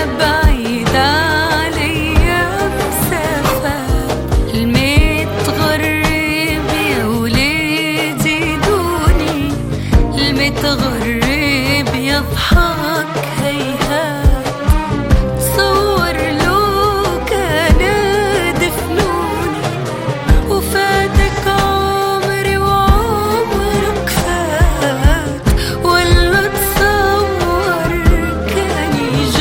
بعيد عليا مسافات، المتغرب يا ولادي دوني، المتغرب يضحك هيهات، صور له كان دفنوني، وفاتك عمري وعمرك فات، ولا تصور كان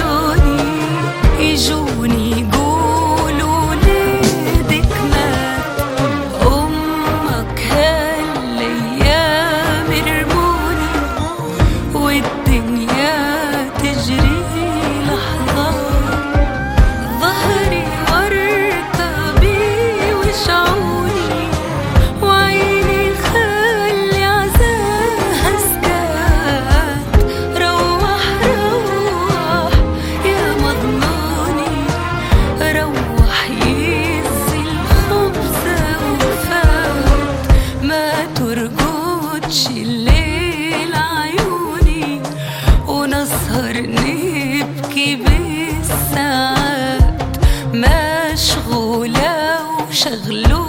يجوني يقولوا ولادك مات، أمك هالأيام رموني، والدنيا تجري لحظات، ظهري وركبي وشعوري، وعيني خلي عزاها سكات، روح روح يا مضموني، روح يزي الخبزة وفات، ما ترقدش الليل عيوني، ونسهر نبكي بالساعات، مشغولة وشغلوني